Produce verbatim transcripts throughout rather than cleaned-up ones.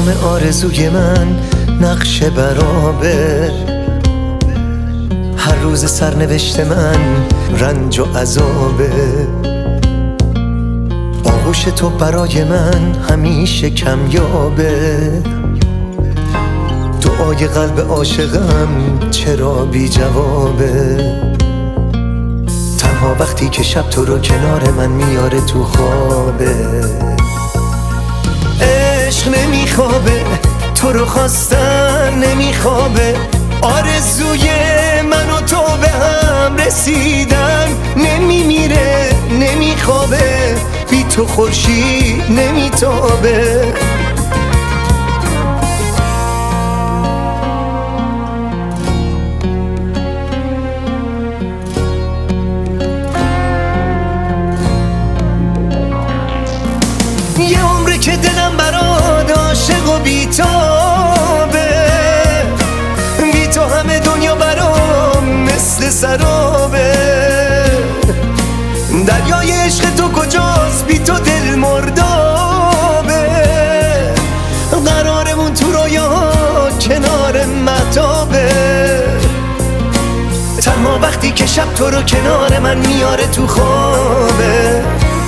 تمام آرزوی من نقش برابر، هر روز سرنوشت من رنج و عذابه. آغوش تو برای من همیشه کمیابه، دعای قلب عاشقم چرا بی جوابه. تنها وقتی که شب تو رو کنار من میاره تو خوابه. عشق نمیخوابه، تو رو خواستن نمیخوابه، آرزوی من و تو به هم رسیدن نمیمیره نمیخوابه، بی تو خورشید نمیتابه. یه عمره که دلم برات عاشق و بیتابه، بی تو همه دنیا برام مثل سرابه. دریای عشق تو کجاست، بی تو دل مردابه. قرارمون تو رویاها کنار مهتابه. تنها وقتی که شب تو رو کنار من میاره تو خوابه.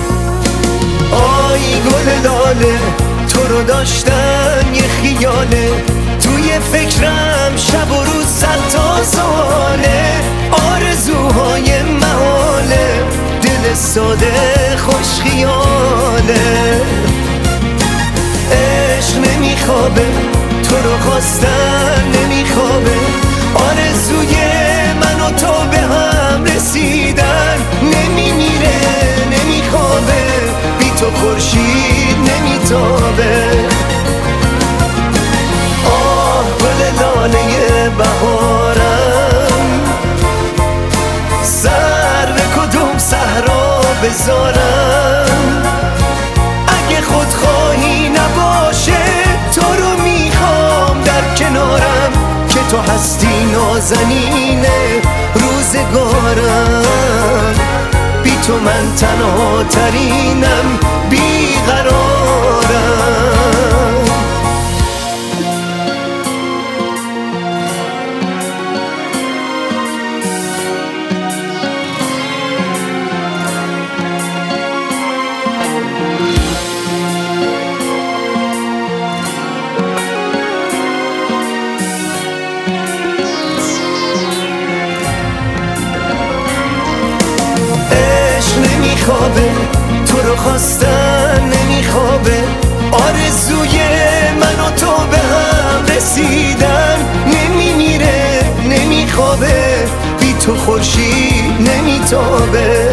آی گل لاله، تو رو داشتن یه خیاله، توی فکرم شب و روز صد تا ساله. آرزوهای محاله، دل ساده خوش خیاله. عشق نمیخوابه، تو رو خواستن نمیخوابه، آرزوی من و تو به هم رسیدن نمیمیره نمیخوابه، بی تو خورشید نمیتابه. آه گل لاله بهارم، سر به کدوم صحرا بذارم. اگه خودخواهی نباشه تو رو میخوام در کنارم، که تو هستی نازنین روزگارم. بی تو من تنها ترینم، بیقرارم. نمیخوابه، تو رو خواستن نمیخوابه، آرزوی من و تو به هم رسیدن نمیمیره نمیخوابه، بی تو خورشید نمیتابه.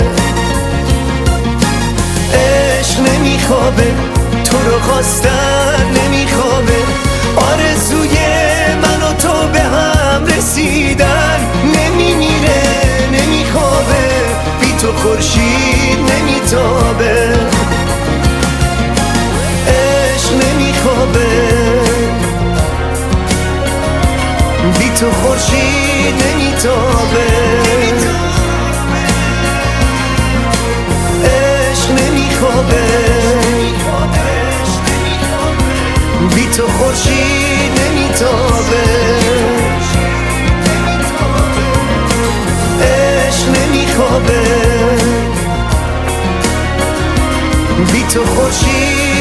عشق نمیخوابه، تو رو خواستن نمیخوابه، آرزوی من و تو به هم رسیدن نمیمیره نمیخوابه، بی تو خورشید نمیتابه. عشق نمیخوابه، بی تو خورشید نمیتابه. عشق نمیخوابه، بی تو خورشید نمیتابه. عشق نمیخوابه، بی تو خورشید